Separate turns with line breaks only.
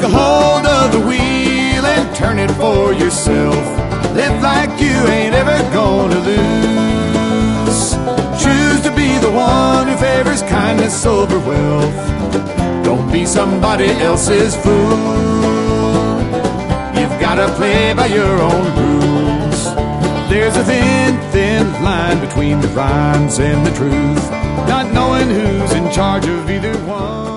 Take a hold of the wheel and turn it for yourself. Live like you ain't ever gonna lose. Choose to be the one who favors kindness over wealth. Don't be somebody else's fool. You've gotta play by your own rules. There's a thin, thin line between the rhymes and the truth, not knowing who's in charge of either one.